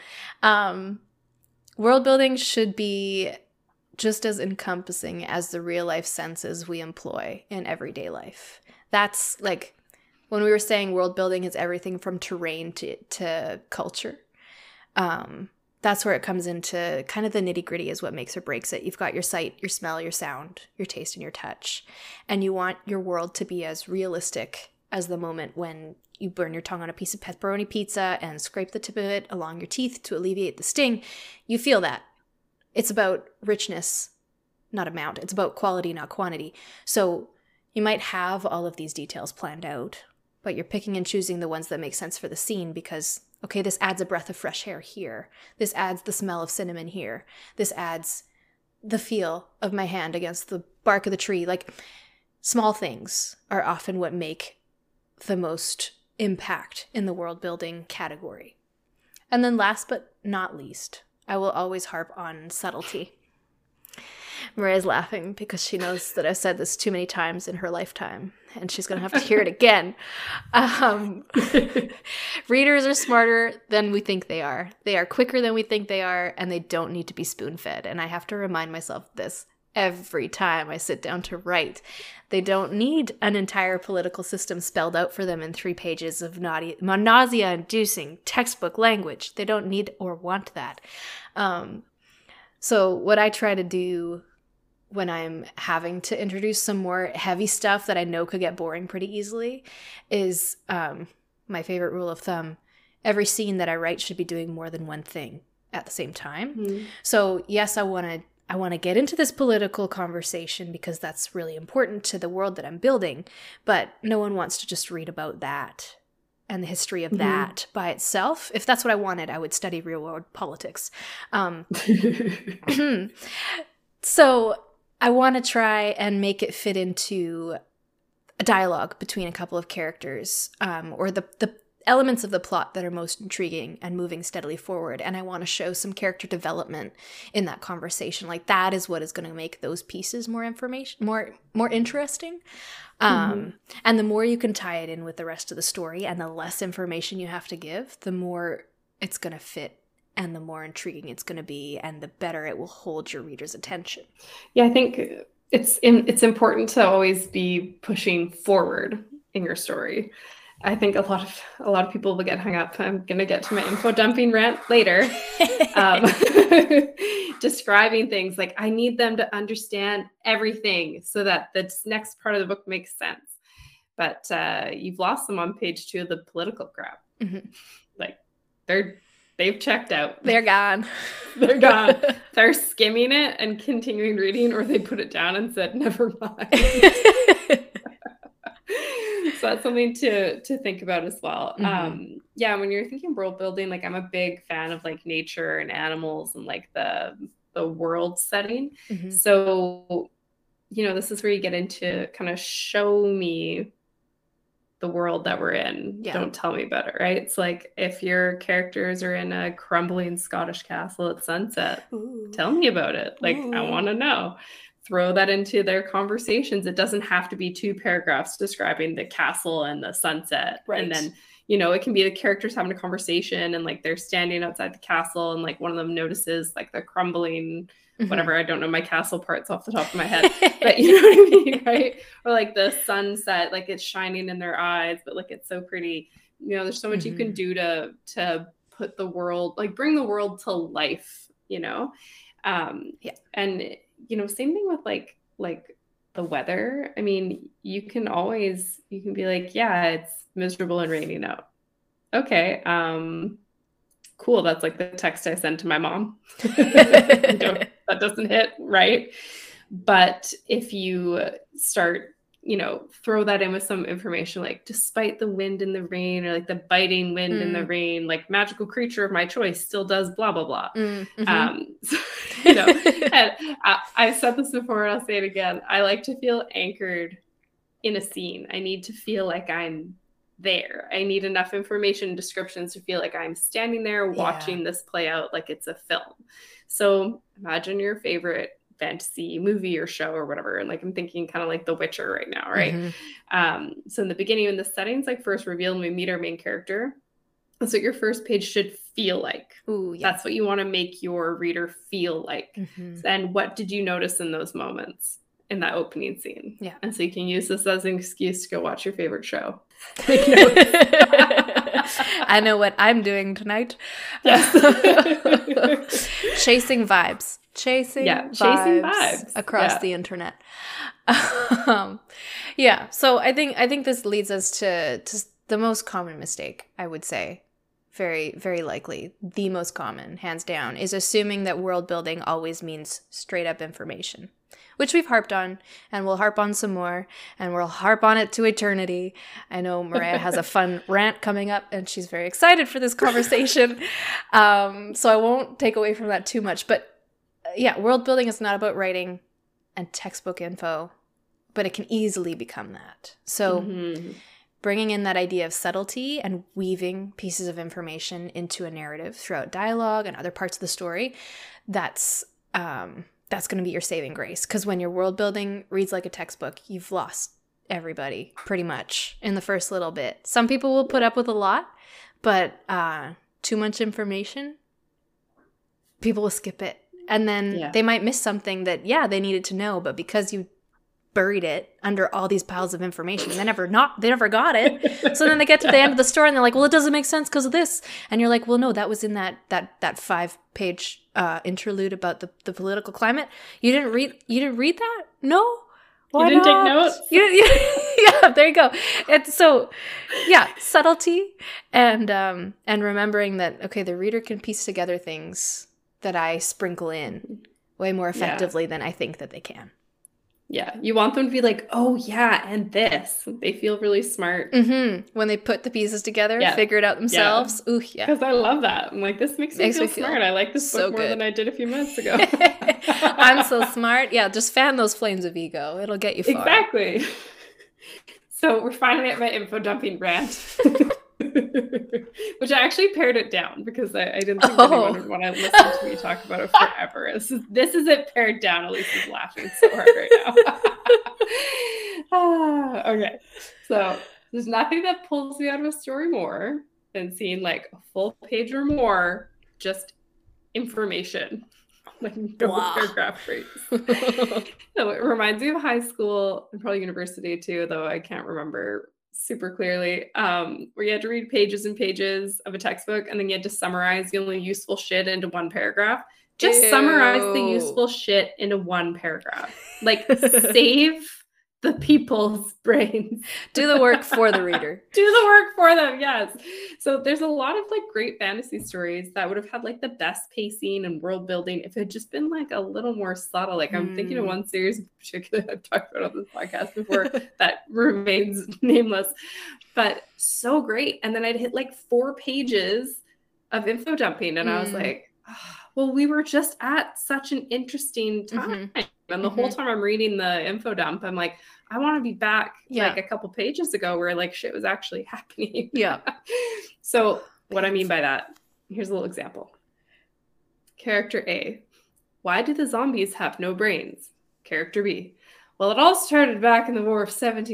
World building should be just as encompassing as the real life senses we employ in everyday life. That's like when we were saying world building is everything from terrain to culture. That's where it comes into kind of the nitty gritty is what makes or breaks it. You've got your sight, your smell, your sound, your taste, and your touch. And you want your world to be as realistic as the moment when you burn your tongue on a piece of pepperoni pizza and scrape the tip of it along your teeth to alleviate the sting. You feel that. It's about richness, not amount. It's about quality, not quantity. So you might have all of these details planned out, but you're picking and choosing the ones that make sense for the scene because, okay, this adds a breath of fresh air here. This adds the smell of cinnamon here. This adds the feel of my hand against the bark of the tree. Like, small things are often what make the most impact in the world building category. And then last but not least, I will always harp on subtlety. Maria's laughing because she knows that I've said this too many times in her lifetime, and she's going to have to hear it again. Readers are smarter than we think they are. They are quicker than we think they are, and they don't need to be spoon-fed. And I have to remind myself this every time I sit down to write. They don't need an entire political system spelled out for them in 3 pages of nausea-inducing textbook language. They don't need or want that. So what I try to do when I'm having to introduce some more heavy stuff that I know could get boring pretty easily is my favorite rule of thumb. Every scene that I write should be doing more than one thing at the same time. Mm-hmm. So yes, I want to get into this political conversation because that's really important to the world that I'm building, but no one wants to just read about that and the history of that by itself. If that's what I wanted, I would study real world politics. So I want to try and make it fit into a dialogue between a couple of characters, or the elements of the plot that are most intriguing and moving steadily forward. And I want to show some character development in that conversation. Like, that is what is going to make those pieces more interesting. And the more you can tie it in with the rest of the story and the less information you have to give, the more it's going to fit and the more intriguing it's going to be and the better it will hold your reader's attention. Yeah, I think it's important to always be pushing forward in your story. I think a lot of people will get hung up. I'm going to get to my info dumping rant later. Describing things like I need them to understand everything so that the next part of the book makes sense. But you've lost them on page 2 of the political crap. Mm-hmm. Like they've checked out. They're gone. They're gone. They're skimming it and continuing reading, or they put it down and said, never mind. So that's something to think about as well. Yeah, when you're thinking world building, like I'm a big fan of like nature and animals and like the world setting. So, you know, this is where you get into kind of show me the world that we're in. Don't tell me about it, right? It's like if your characters are in a crumbling Scottish castle at sunset, tell me about it. Like, I want to know. Throw that into their conversations. It doesn't have to be 2 paragraphs describing the castle and the sunset. Right. And then, you know, it can be the characters having a conversation and like they're standing outside the castle and like one of them notices like the crumbling whatever. I don't know my castle parts off the top of my head, but you know what I mean, right? Or like the sunset, like it's shining in their eyes, but like it's so pretty. You know, there's so much you can do to put the world, like bring the world to life, you know? And you know, same thing with like the weather. I mean, you can be like, yeah, it's miserable and raining out. Okay. Cool. That's like the text I sent to my mom. That doesn't hit, right? But if you start, you know, throw that in with some information, like despite the wind and the rain, or like the biting wind and the rain, like magical creature of my choice still does blah, blah, blah. So, you know, and I've said this before and I'll say it again. I like to feel anchored in a scene. I need to feel like I'm there. I need enough information and descriptions to feel like I'm standing there watching this play out like it's a film. So imagine your favorite fantasy movie or show or whatever. And like, I'm thinking kind of like The Witcher right now, right? So in the beginning, when the setting's like first revealed and we meet our main character, that's what your first page should feel like. That's what you want to make your reader feel like. And what did you notice in those moments in that opening scene? And so you can use this as an excuse to go watch your favorite show. I know what I'm doing tonight. Chasing vibes. Chasing vibes across the internet. So I think this leads us to the most common mistake, I would say. Very, very likely the most common, hands down, is assuming that world building always means straight up information, which we've harped on and we'll harp on some more and we'll harp on it to eternity. I know Mariah has a fun rant coming up and she's very excited for this conversation. So I won't take away from that too much, but yeah, world building is not about writing and textbook info, but it can easily become that. So bringing in that idea of subtlety and weaving pieces of information into a narrative throughout dialogue and other parts of the story, that's going to be your saving grace. Because when your world building reads like a textbook, you've lost everybody pretty much in the first little bit. Some people will put up with a lot, but too much information, people will skip it. And then they might miss something that, they needed to know, but because you buried it under all these piles of information, they never got it. So then they get to the end of the story and they're like, well, it doesn't make sense because of this. And you're like, well, no, that was in that 5-page interlude about the political climate. You didn't read that? No? Why you didn't not? take notes? Yeah, there you go. It's so, subtlety and remembering that, okay, the reader can piece together things that I sprinkle in way more effectively than I think that they can. Yeah, you want them to be like, oh yeah, and this. They feel really smart. When they put the pieces together, figure it out themselves. Ooh, yeah. Because I love that. I'm like, this makes me feel smart. I like this book more than I did a few minutes ago. I'm so smart. Yeah, just fan those flames of ego. It'll get you far. Exactly. So we're finally at my info dumping rant. Which I actually pared it down because I didn't think anyone would want to listen to me talk about it forever. This is it pared down. Elise is laughing so hard right now. Okay. So there's nothing that pulls me out of a story more than seeing like a full page or more just information. Like no paragraph phrase. So it reminds me of high school and probably university too, though I can't remember super clearly, where you had to read pages and pages of a textbook and then you had to summarize the only useful shit into one paragraph. Just summarize the useful shit into one paragraph. Like save the people's brains. Do the work for the reader. Do the work for them, yes. So there's a lot of like great fantasy stories that would have had like the best pacing and world building if it had just been like a little more subtle. Like I'm thinking of one series in particular I've talked about on this podcast before that remains nameless, but so great. And then I'd hit like 4 pages of info dumping and I was like, oh, well, we were just at such an interesting time. And the whole time I'm reading the info dump, I'm like, I want to be back like a couple pages ago where like shit was actually happening. Yeah. So what I mean by that, here's a little example. Character A, why do the zombies have no brains? Character B, well, it all started back in the War of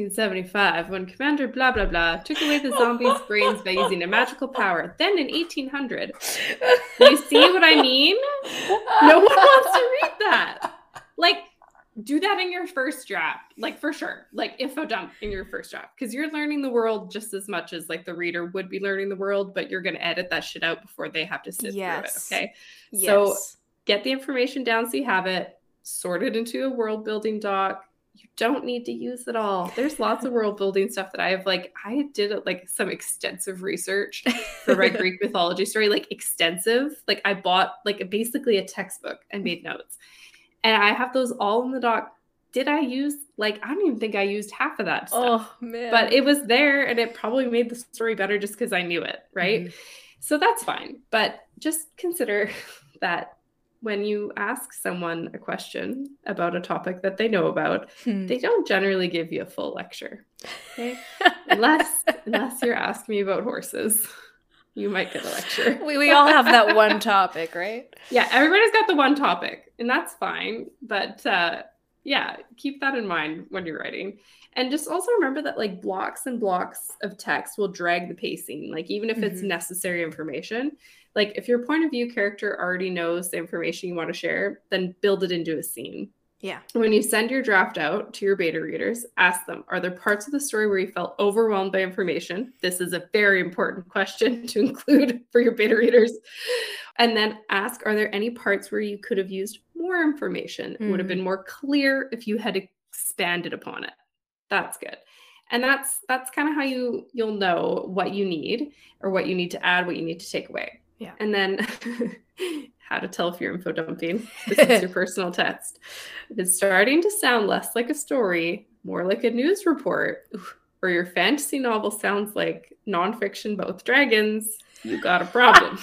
1775 when Commander blah, blah, blah took away the zombies' brains by using a magical power. Then in 1800. You see what I mean? No one wants to read that. Like, do that in your first draft. Like, for sure. Like, info dump in your first draft. Because you're learning the world just as much as, like, the reader would be learning the world, but you're going to edit that shit out before they have to sit through it, okay? Yes. So get the information down so you have it. Sort it into a world-building doc. You don't need to use it all. There's lots of world building stuff that I have, like, I did like some extensive research for my Greek mythology story, like extensive. Like I bought like basically a textbook and made notes. And I have those all in the doc. Did I use, like, I don't even think I used half of that stuff. Oh, man. But it was there and it probably made the story better just because I knew it, right? So that's fine. But just consider that when you ask someone a question about a topic that they know about, they don't generally give you a full lecture. Okay? unless you're asking me about horses, you might get a lecture. We all have that one topic, right? Yeah, everybody's got the one topic, and that's fine. But yeah, keep that in mind when you're writing. And just also remember that like blocks and blocks of text will drag the pacing, like even if it's necessary information. Like if your point of view character already knows the information you want to share, then build it into a scene. Yeah. When you send your draft out to your beta readers, ask them, are there parts of the story where you felt overwhelmed by information? This is a very important question to include for your beta readers. And then ask, are there any parts where you could have used more information? It would have been more clear if you had expanded upon it. That's good. And that's kind of how you'll know what you need or what you need to add, what you need to take away. Yeah. And then how to tell if you're info dumping. This is your personal test. If it's starting to sound less like a story, more like a news report, or your fantasy novel sounds like nonfiction but with dragons, you got a problem.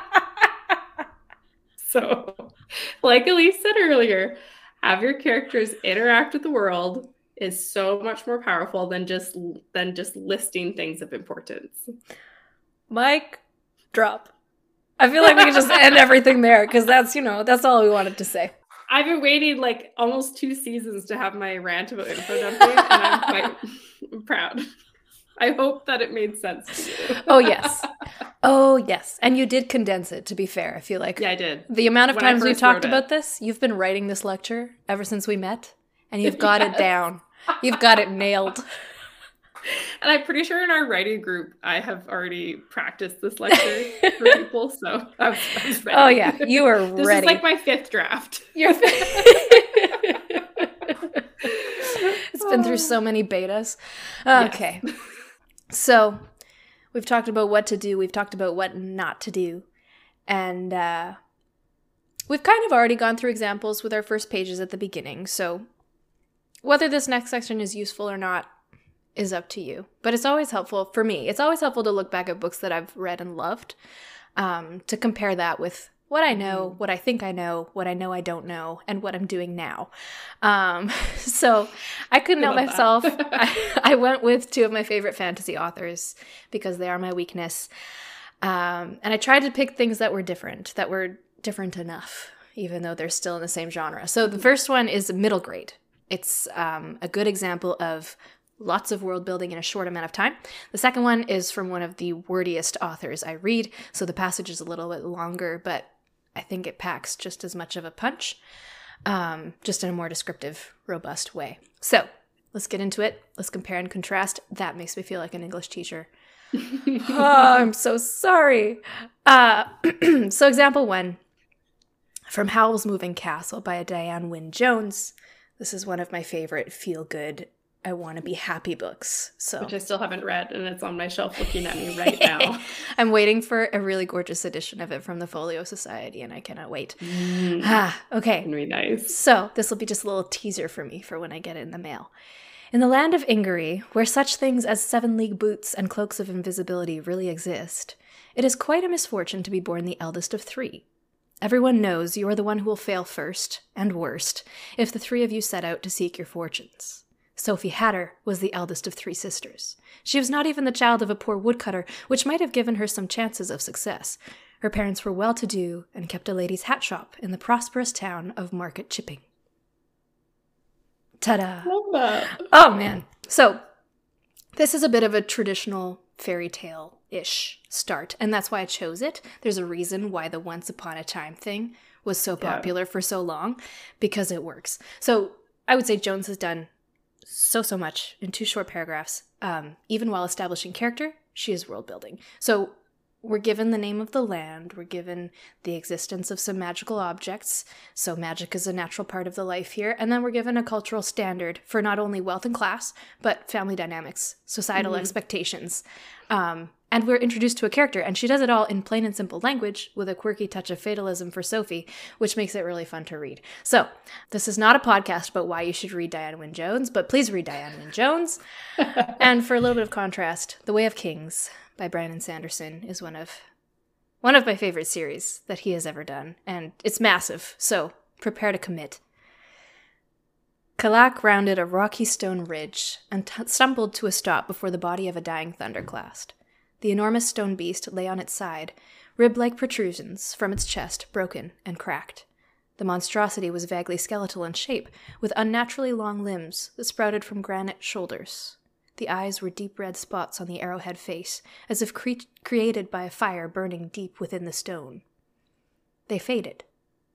So, like Elise said earlier, have your characters interact with the world is so much more powerful than just listing things of importance. Mic drop. I feel like we can just end everything there because that's all we wanted to say. I've been waiting like almost 2 seasons to have my rant about info dumping, and I'm quite proud. I hope that it made sense to you. Oh, yes. And you did condense it, to be fair. I feel like I did. The amount of times we've talked about this, you've been writing this lecture ever since we met, and you've got it down. You've got it nailed. And I'm pretty sure in our writing group, I have already practiced this lecture for people, so I was ready. Oh, yeah. You were this ready. This is like my 5th draft. It's been through so many betas. Okay. Yes. So we've talked about what to do. We've talked about what not to do. And we've kind of already gone through examples with our first pages at the beginning. So whether this next section is useful or not is up to you. But it's always helpful, for me, it's always helpful to look back at books that I've read and loved, to compare that with what I know, what I think I know I don't know, and what I'm doing now. So I couldn't help myself. I went with 2 of my favorite fantasy authors because they are my weakness. And I tried to pick things that were different enough, even though they're still in the same genre. So the first one is Middle Grade. It's a good example of lots of world building in a short amount of time. The second one is from one of the wordiest authors I read, so the passage is a little bit longer, but I think it packs just as much of a punch, just in a more descriptive, robust way. So let's get into it. Let's compare and contrast. That makes me feel like an English teacher. Oh, I'm so sorry. So example 1, from Howl's Moving Castle by Diane Wynne Jones. This is one of my favorite feel-good I want to be happy books. So, which I still haven't read, and it's on my shelf looking at me right now. I'm waiting for a really gorgeous edition of it from the Folio Society, and I cannot wait. Okay. Very nice. So this will be just a little teaser for me for when I get it in the mail. In the land of Ingary, where such things as 7-league boots and cloaks of invisibility really exist, it is quite a misfortune to be born the eldest of 3. Everyone knows you are the one who will fail first and worst if the 3 of you set out to seek your fortunes. Sophie Hatter was the eldest of 3 sisters. She was not even the child of a poor woodcutter, which might have given her some chances of success. Her parents were well-to-do and kept a ladies' hat shop in the prosperous town of Market Chipping. Ta-da! Love that. Oh, man. So, this is a bit of a traditional fairy tale-ish start, and that's why I chose it. There's a reason why the Once Upon a Time thing was so popular for so long, because it works. So, I would say Jones has done so much in 2 short paragraphs. Even while establishing character, she is world building. So we're given the name of the land, we're given the existence of some magical objects, so magic is a natural part of the life here, and then we're given a cultural standard for not only wealth and class, but family dynamics, societal expectations. And we're introduced to a character, and she does it all in plain and simple language with a quirky touch of fatalism for Sophie, which makes it really fun to read. So, this is not a podcast about why you should read Diana Wynne Jones, but please read Diana Wynne Jones. And for a little bit of contrast, The Way of Kings by Brandon Sanderson is one of my favorite series that he has ever done, and it's massive, so prepare to commit. Kalak rounded a rocky stone ridge and stumbled to a stop before the body of a dying thunderclast. The enormous stone beast lay on its side, rib-like protrusions from its chest broken and cracked. The monstrosity was vaguely skeletal in shape, with unnaturally long limbs that sprouted from granite shoulders. The eyes were deep red spots on the arrowhead face, as if created by a fire burning deep within the stone. They faded.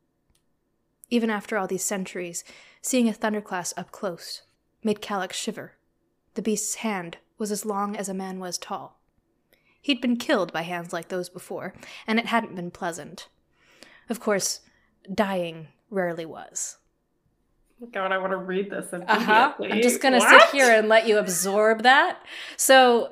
Even after all these centuries, seeing a thunderclast up close made Kalak shiver. The beast's hand was as long as a man was tall. He'd been killed by hands like those before, and it hadn't been pleasant. Of course, dying rarely was. God, I want to read this immediately. I'm just going to sit here and let you absorb that. So...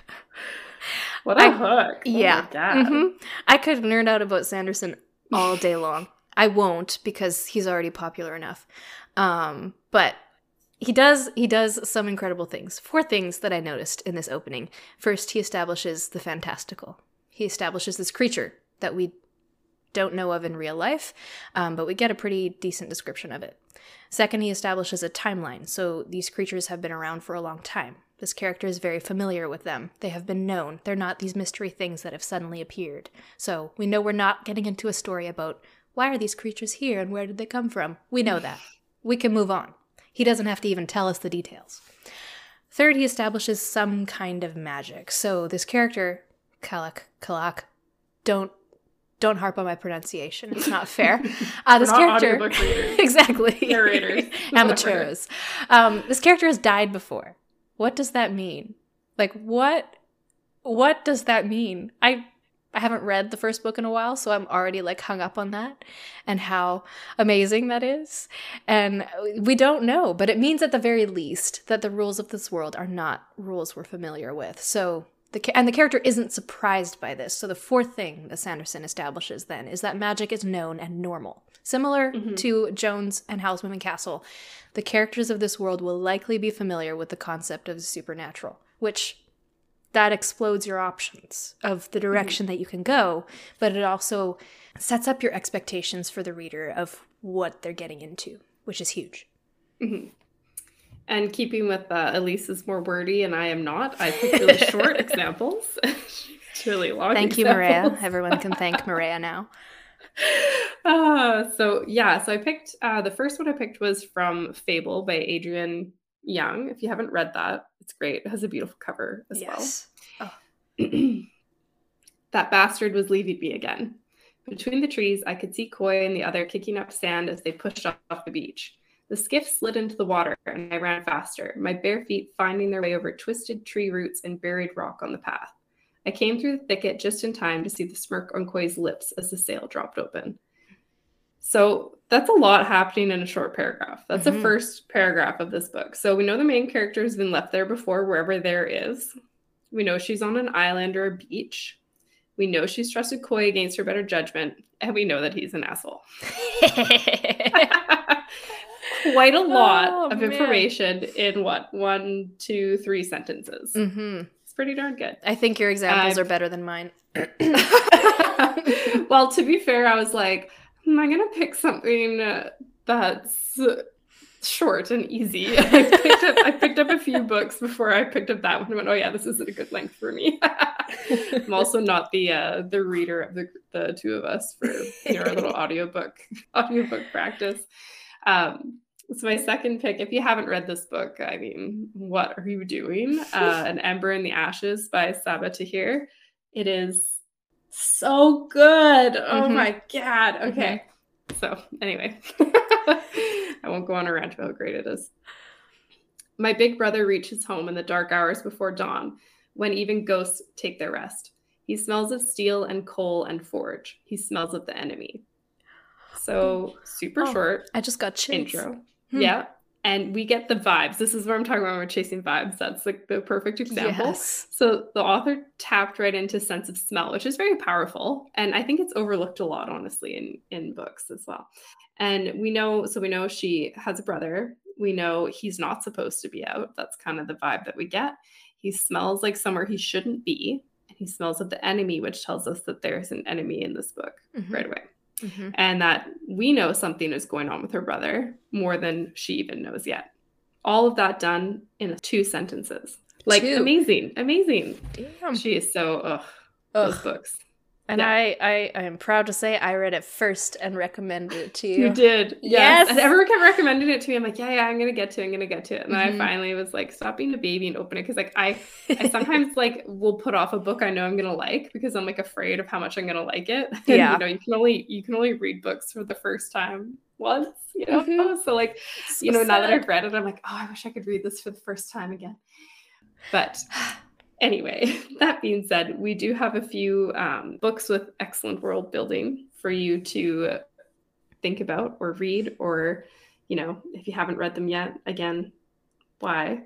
What a hook. Yeah. Oh my God. I could nerd out about Sanderson all day long. I won't, because he's already popular enough. But... He does some incredible things. 4 things that I noticed in this opening. First, he establishes the fantastical. He establishes this creature that we don't know of in real life, but we get a pretty decent description of it. Second, he establishes a timeline. So these creatures have been around for a long time. This character is very familiar with them. They have been known. They're not these mystery things that have suddenly appeared. So we know we're not getting into a story about why are these creatures here and where did they come from. We know that. We can move on. He doesn't have to even tell us the details. Third, he establishes some kind of magic. So this character, Kalak, don't harp on my pronunciation. It's not fair. This character, exactly, narrators, amateurs. This character has died before. What does that mean? Like what does that mean? I haven't read the first book in a while, so I'm already like hung up on that and how amazing that is. And we don't know, but it means at the very least that the rules of this world are not rules we're familiar with. So the character isn't surprised by this. So the 4th thing that Sanderson establishes then is that magic is known and normal. Similar to Jones and Howl's Moving Castle, the characters of this world will likely be familiar with the concept of the supernatural, which that explodes your options of the direction that you can go, but it also sets up your expectations for the reader of what they're getting into, which is huge. And keeping with Elise is more wordy and I am not, I picked really short examples. It's really long. Thank you, Maria. Everyone can thank Maria now. So I picked, the first one I picked was from Fable by Adrienne Young. If you haven't read that, it's great. It has a beautiful cover as well. That bastard was leaving me again. Between the trees, I could see Coy and the other kicking up sand as they pushed off the beach. The skiff slid into the water, and I ran faster, my bare feet finding their way over twisted tree roots and buried rock on the path. I came through the thicket just in time to see the smirk on Coy's lips as the sail dropped open. So That's a lot happening in a short paragraph. That's the first paragraph of this book. So we know the main character has been left there before, wherever there is. We know she's on an island or a beach. We know she's trusted Coy against her better judgment. And we know that he's an asshole. Quite a lot of information in what? 1, 2, 3 sentences. It's pretty darn good. I think your examples are better than mine. Well, to be fair, I was like, am I going to pick something that's short and easy? I picked up a few books before I picked up that one and went, oh yeah, this isn't a good length for me. I'm also not the reader of the two of us for our little audiobook practice. So my second pick, if you haven't read this book, I mean, what are you doing? An Ember in the Ashes by Sabaa Tahir. It is so good. Oh my God. Okay. So anyway, I won't go on a rant about how great it is. My big brother reaches home in the dark hours before dawn, when even ghosts take their rest. He smells of steel and coal and forge. He smells of the enemy. So super short. I just got chills. Intro. Yeah. And we get the vibes. This is what I'm talking about when we're chasing vibes. That's like the perfect example. Yes. So the author tapped right into sense of smell, which is very powerful. And I think it's overlooked a lot, honestly, in books as well. And we know she has a brother. We know he's not supposed to be out. That's kind of the vibe that we get. He smells like somewhere he shouldn't be. And he smells of the enemy, which tells us that there's an enemy in this book right away. And that we know something is going on with her brother more than she even knows yet. All of that done in 2 sentences. Like, amazing. Damn. She is so, those books. And yeah. I am proud to say I read it first and recommended it to you. You did. Yes. And everyone kept recommending it to me. I'm like, yeah, I'm going to get to it. And then I finally was like, stop being a baby and open it. Because like I sometimes like will put off a book I know I'm going to like because I'm like afraid of how much I'm going to like it. And, yeah. You can only read books for the first time once, So like, now that I've read it, I'm like, oh, I wish I could read this for the first time again. But anyway, that being said, we do have a few books with excellent world building for you to think about or read, or, if you haven't read them yet, again, why?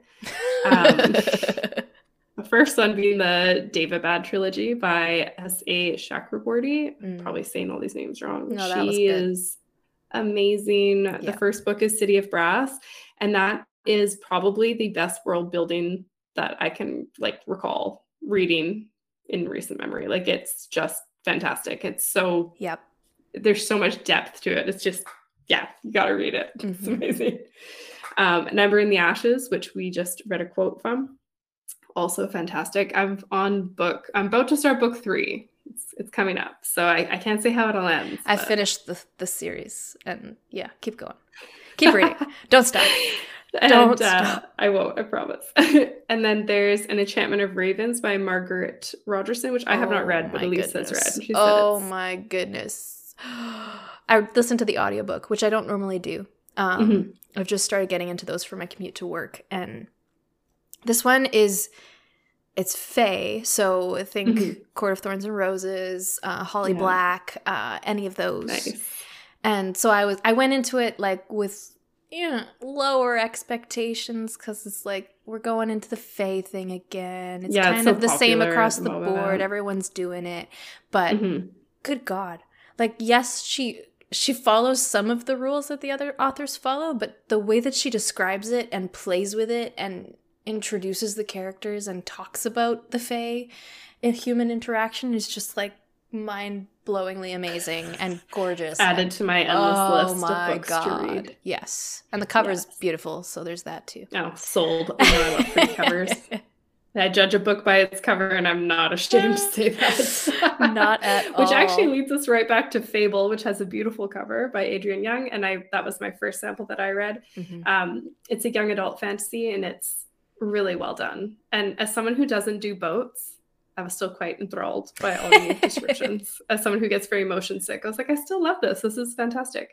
The first one being the Daevabad trilogy by S.A. Chakraborty. Probably saying all these names wrong. No, that was good. Is amazing. Yeah. The first book is City of Brass, and that is probably the best world building that I can recall reading in recent memory. Like, it's just fantastic. It's so, there's so much depth to it. It's just, you gotta read it. It's amazing. An Ember in the Ashes, which we just read a quote from, also fantastic. I'm about to start book 3. It's coming up, so I can't say how it'll end. I finished the series, and keep going. Keep reading. Don't stop. Don't stop. I won't, I promise. And then there's An Enchantment of Ravens by Margaret Rogerson, which I have not read, but Elise has read. She said my goodness. I listened to the audiobook, which I don't normally do. I've just started getting into those for my commute to work. And this one it's fae. So I think Court of Thorns and Roses, Holly Black, any of those. Nice. And so I went into it with lower expectations, because it's like we're going into the fae thing again. It's kind of the same across the board. Everyone's doing it. But good God. Like, yes, she follows some of the rules that the other authors follow, but the way that she describes it and plays with it and introduces the characters and talks about the fae in human interaction is just like mind-blowingly amazing and gorgeous. Added to my endless list of books to read. Yes. And the cover's beautiful, so there's that too. Oh, sold. I love pretty covers. I judge a book by its cover, and I'm not ashamed to say that. Not at all. Which actually leads us right back to Fable, which has a beautiful cover by Adrienne Young, and that was my first sample that I read. It's a young adult fantasy, and it's really well done. And as someone who doesn't do boats, I was still quite enthralled by all the descriptions. As someone who gets very motion sick, I was like, I still love this. This is fantastic.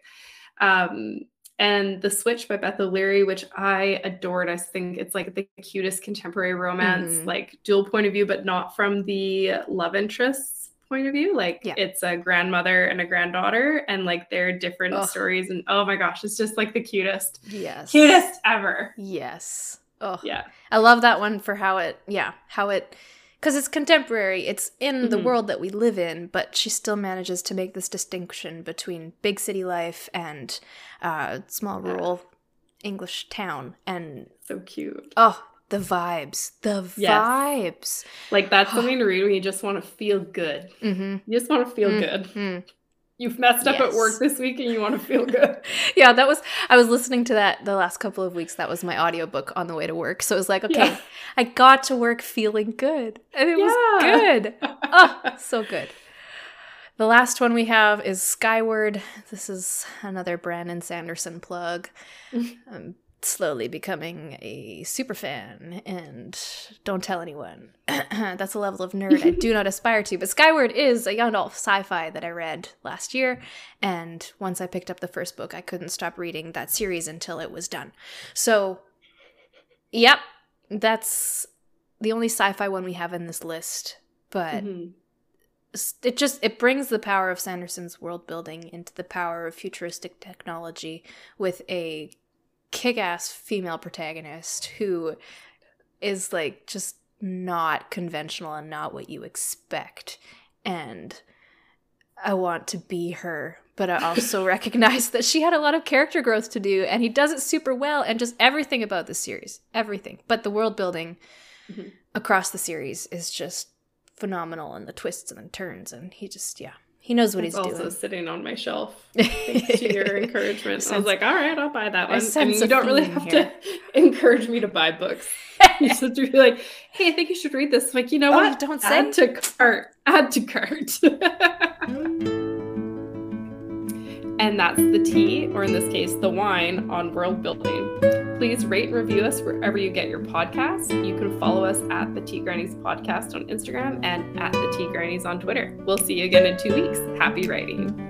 And The Switch by Beth O'Leary, which I adored. I think it's like the cutest contemporary romance, like dual point of view, but not from the love interests point of view. Like Yeah. it's a grandmother and a granddaughter, and like they're different stories. And oh my gosh, it's just like the cutest ever. Yes. Oh yeah. I love that one for how it, because it's contemporary. It's in the world that we live in, but she still manages to make this distinction between big city life and small rural English town. And so cute. Oh, the vibes. Like that's something to read when you just want to feel good. You just want to feel good. You've messed up at work this week and you want to feel good. Yeah, I was listening to that the last couple of weeks. That was my audiobook on the way to work. So it was like, okay, I got to work feeling good. And it was good. Oh, so good. The last one we have is Skyward. This is another Brandon Sanderson plug. I'm slowly becoming a super fan, and don't tell anyone. That's a level of nerd I do not aspire to. But Skyward is a young adult sci-fi that I read last year, and once I picked up the first book, I couldn't stop reading that series until it was done. So, yep, that's the only sci-fi one we have in this list. But it brings the power of Sanderson's world building into the power of futuristic technology with a kick-ass female protagonist who is like just not conventional and not what you expect. And I want to be her, but I also recognize that she had a lot of character growth to do, and he does it super well, and just everything about the series, everything. But the world building across the series is just phenomenal, and the twists and the turns, and he just, he knows what he's doing. It's also sitting on my shelf, thanks to your encouragement. I was like, all right, I'll buy that one. I mean, you don't really have to encourage me to buy books. You just have to be like, hey, I think you should read this. I'm like, you know what? Don't say. Add to cart. And that's the tea, or in this case, the wine on world building. Please rate and review us wherever you get your podcasts. You can follow us at the Tea Grannies Podcast on Instagram and at the Tea Grannies on Twitter. We'll see you again in 2 weeks. Happy writing.